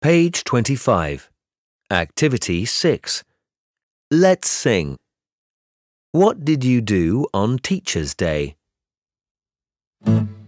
Page 25. Activity 6. Let's sing. What did you do on Teacher's Day?